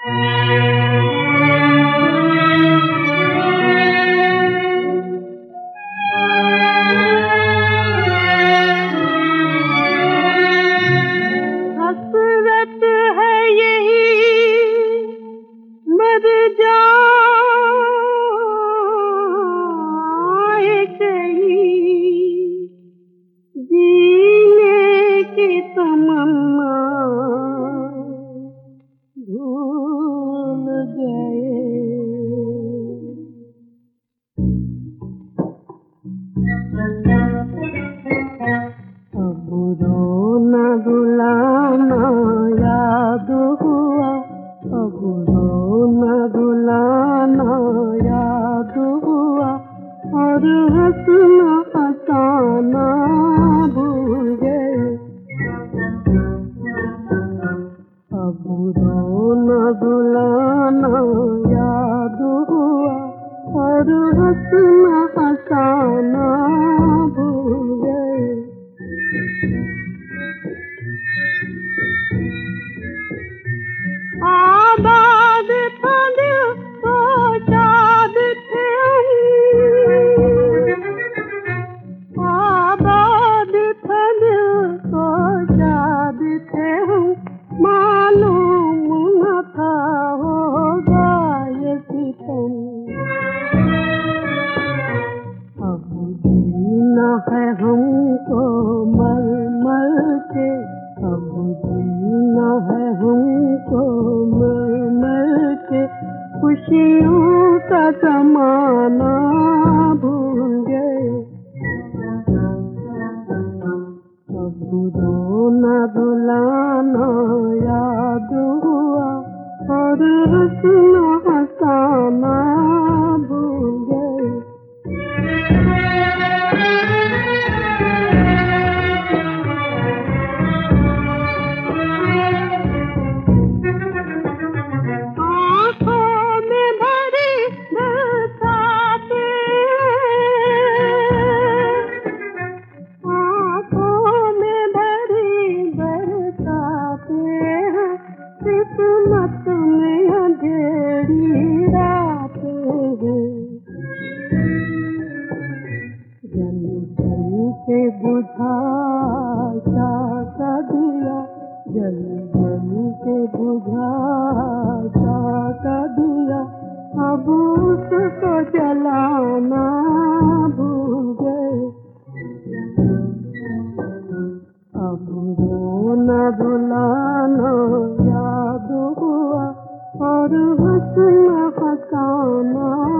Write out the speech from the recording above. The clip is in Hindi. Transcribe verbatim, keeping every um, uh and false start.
हसरत है यही मर जाए कहीं, जीने की तमन्ना भूल गए। अब रोना रुलाना याद हुआ, अब रोना रुलाना याद हुआ, और हंसना हंसाना भूल गए। अब रोना रुलाना याद हुआ, और हंसना हंसाना भूल गए। आबाद था दिल तो शाद थे हम, आबाद था दिल तो शाद थे हम, मालूम न था होगा ये सितम। अब जीना है हमको मर मर के, अब जीना है हमको मर मर के, खुशियों का ज़माना भूल गए। अब रोना रुलाना याद हुआ, और हंसना हंसाना भूल गए। आँखों में भरी बरसातें, आँखों में भरी बरसातें, किस्मत में अंधेरी रातें हैं। जल जल के बुझा का दिया, जल जल के बुझा का दिया, अब उसको जलाना भूल गए। अब रोना रुलाना याद हुआ, और हंसना हंसाना